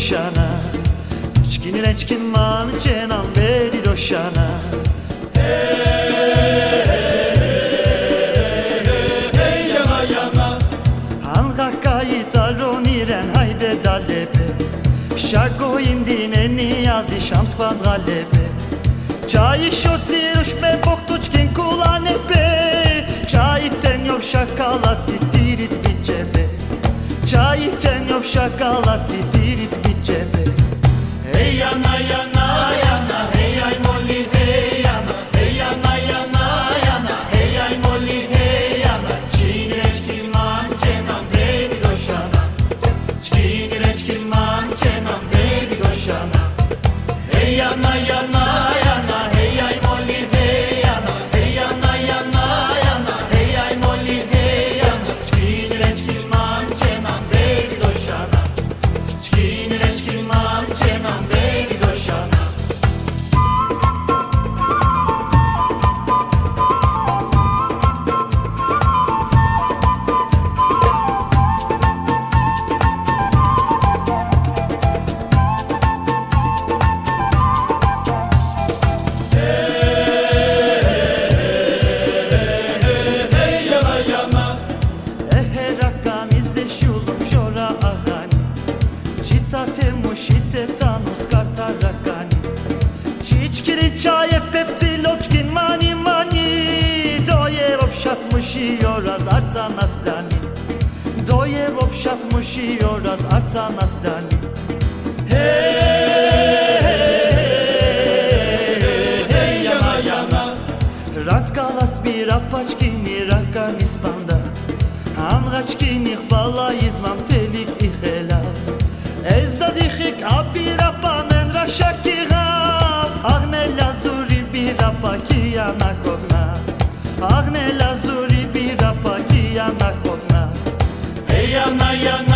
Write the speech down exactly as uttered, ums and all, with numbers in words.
doshana Çkin reçkin man cenan veri doshana Hey yana yana Hanqa kayıtaroniren hayde dalebe Şago indine niyazi şams kvadgalebe Çayı şotsiruş be boktuçkin kulanepe Çayiten yok şakalati tirit bicebe Çayiten yok şakalati tirit bicebe Hey yana yana yana hey ay molli hey yana Hey yana yana yana hey ay molli hey yana Çkineçkin man cenam bedi doshana Çkineçkin man cenam bedi doshana Hey yana yana yana hey ay molli hey yana Hey yana yana yana hey ay molli hey yana Çkineçkin man cenam bedi doshana Çkineçkin man cenam bedi doshana Hey yana yana Eherakanize shulum jora agani Citate mushite tanus kartarakani Çiçkiri çaye pepti lotkin mani mani Doje obshat mushi oraz arca nas plani Doje obshat mushi oraz arca nas plani Hey yana yana Razgalas bir apaçkini rakan ispanda Angaçkini hvala izmam telik ihelas Ez da zihik abir apa men raşaki gaz Agne lazuri bir apa ki yana kognas Agne lazuri bir apa ki yana kognas Hey yana yana